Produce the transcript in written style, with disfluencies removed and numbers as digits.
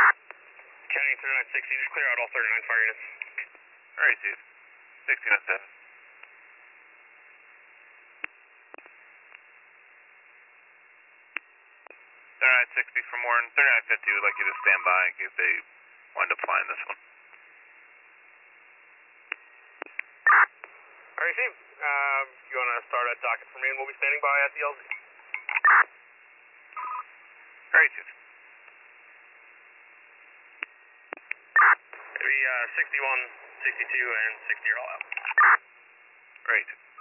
County 3960, just clear out all 39 fire units. Alright, Chief. 1607. 3960 from Warren. 3950 would like you to stand by in case they wind up flying this one. Alright, Chief. You want to start at docket for me and we'll be standing by at the LZ. Alright, Chief. Maybe 61, 62, and 60 are all out. Right.